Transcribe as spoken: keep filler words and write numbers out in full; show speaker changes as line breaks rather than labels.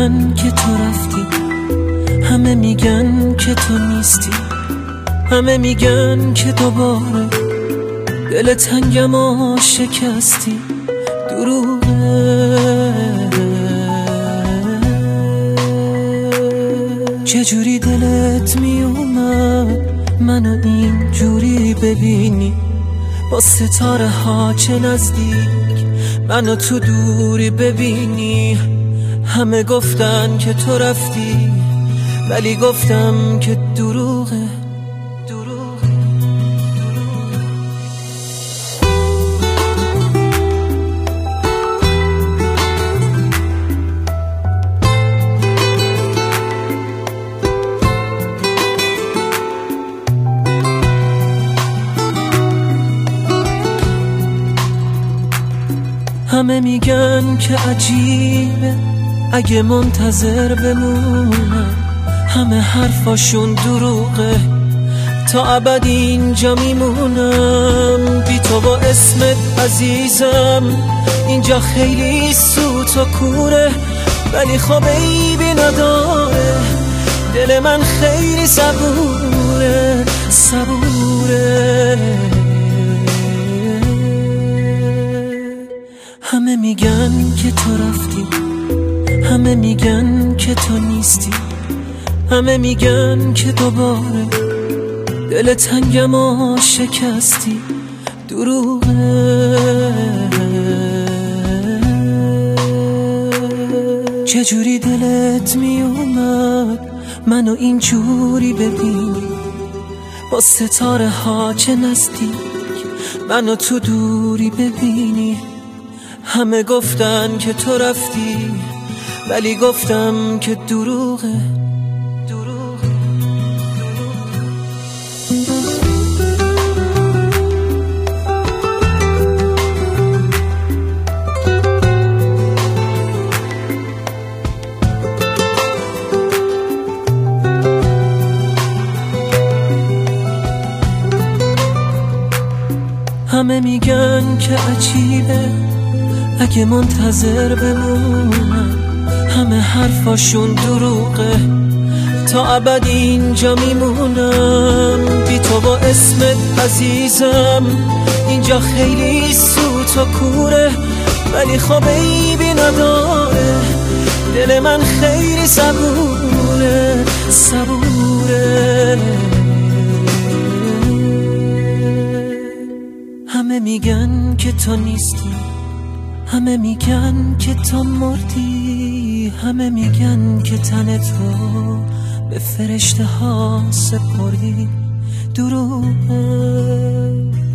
میگن که تو رفتی، همه میگن که تو نیستی، همه میگن که دوباره دل تنگم و شکستی. دروغه، چجوری دلت میومد منو اینجوری ببینی، با ستاره ها چه نزدیک منو تو دوری ببینی. همه گفتن که تو رفتی، ولی گفتم که دروغه. همه میگن که عجیبه اگه منتظر بمونم، همه حرفاشون دروغه، تا ابد اینجا میمونم بی تو با اسمت عزیزم. اینجا خیلی سوت و کوره، ولی خب عیبی نداره، دل من خیلی صبوره صبوره. همه میگن که تو رفتی، همه میگن که تو نیستی، همه میگن که دوباره دل تنگم و شکستی. دروغه، چجوری دلت میومد منو اینجوری ببینی، با ستاره ها چه نزدیک منو تو دوری ببینی. همه گفتن که تو رفتی، ولی گفتم که دروغه. همه میگن که عجیبه اگه منتظر بمونم، همه حرفاشون دروغه، تا ابد اینجا میمونم بی تو با اسمت عزیزم. اینجا خیلی سوت و کوره، ولی خب عیبی نداره، دل من خیلی صبوره صبوره. همه میگن که تو نیستی، همه میگن که تو مردی، همه میگن که تن تو به فرشته ها سپردی. دروغه.